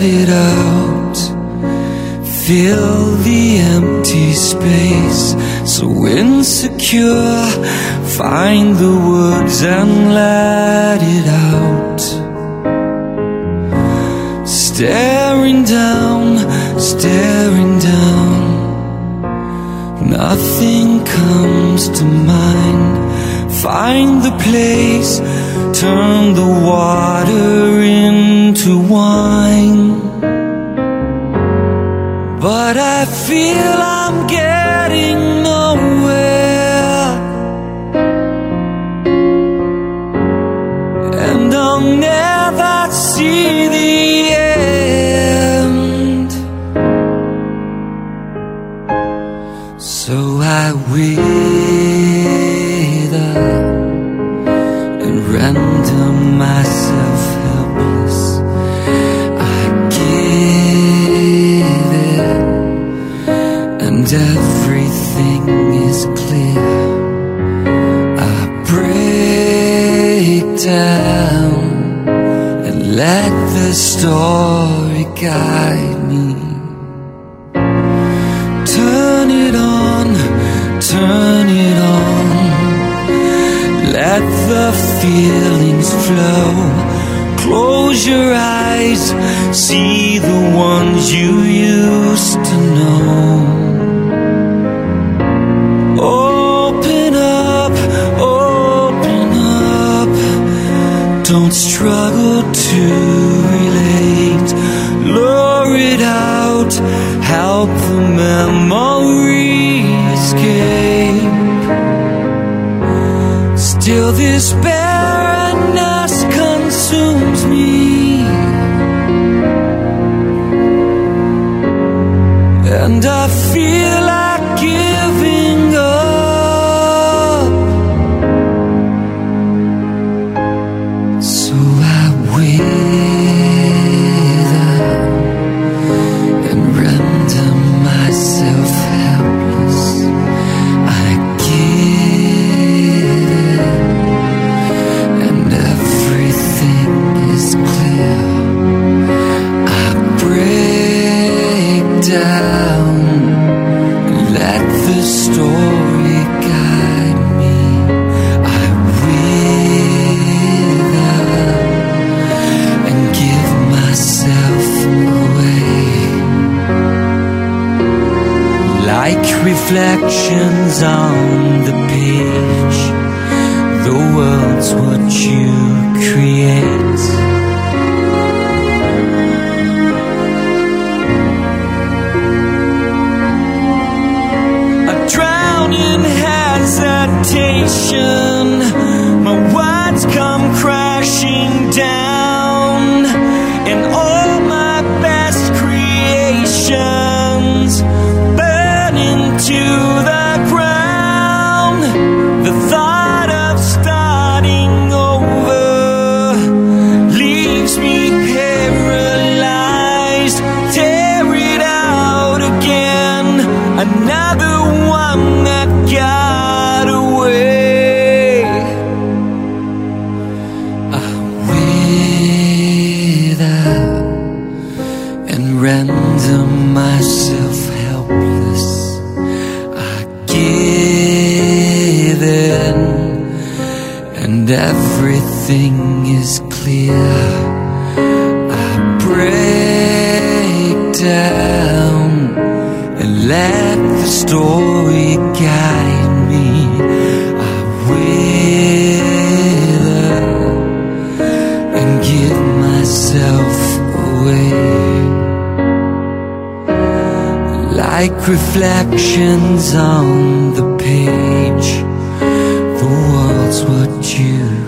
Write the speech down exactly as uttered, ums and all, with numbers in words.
it out. Fill the empty space. So insecure, find the words and let it out. Staring down, staring down, nothing comes to mind. Find the place, turn the water into wine. But I feel I'm getting nowhere, and I'll never see the end. So I wither and render myself helpless. I give it, and everything is clear. I break down and let the story guide me. Turn it on, turn it on. Let the feelings flow. Close your eyes, see the ones you used to know. Open up, open up. Don't struggle to relate. Lure it out, help the memory escape. Still this barrenness consumes me, and I feel like giving up. So I wither and render myself helpless. I give it, and everything is clear. I break down and let the story guide me. I wither and give myself away. Like reflections on the page, the world's what you create. I drown in hesitation, my words come crashing down, and all my best creations burn into the ground. The thought of starting over leaves me paralyzed. Tear it out again, another one that got away. I wither and render myself helpless. I give in, and everything is clear. I break down and let the story guide me. I wither and give myself away. Like reflections on the page, the world's what you